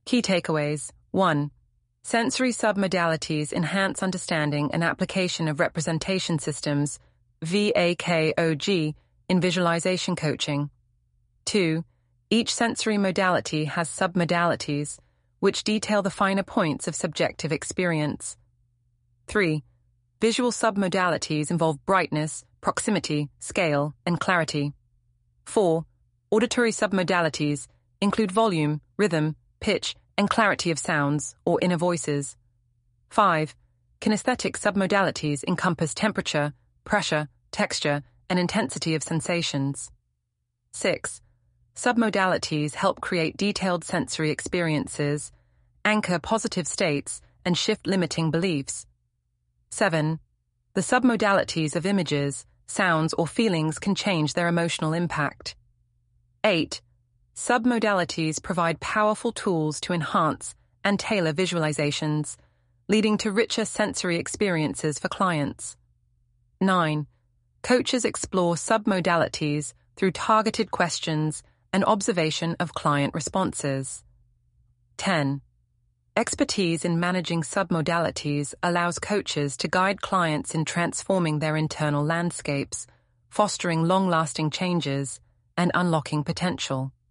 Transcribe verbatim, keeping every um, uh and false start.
Key takeaways. one. Sensory submodalities enhance understanding and application of representation systems, V A K O G, in visualization coaching. two. Each sensory modality has submodalities, which detail the finer points of subjective experience. three. Visual submodalities involve brightness, proximity, scale, and clarity. four. Auditory submodalities include volume, rhythm, pitch, and clarity of sounds, or inner voices. five. Kinesthetic submodalities encompass temperature, pressure, texture, and intensity of sensations. six. Submodalities help create detailed sensory experiences, anchor positive states, and shift limiting beliefs. seven. The submodalities of images, sounds, or feelings can change their emotional impact. eight. Submodalities provide powerful tools to enhance and tailor visualizations, leading to richer sensory experiences for clients. nine. Coaches explore submodalities through targeted questions and observation of client responses. ten. Expertise in managing submodalities allows coaches to guide clients in transforming their internal landscapes, fostering long-lasting changes, and unlocking potential.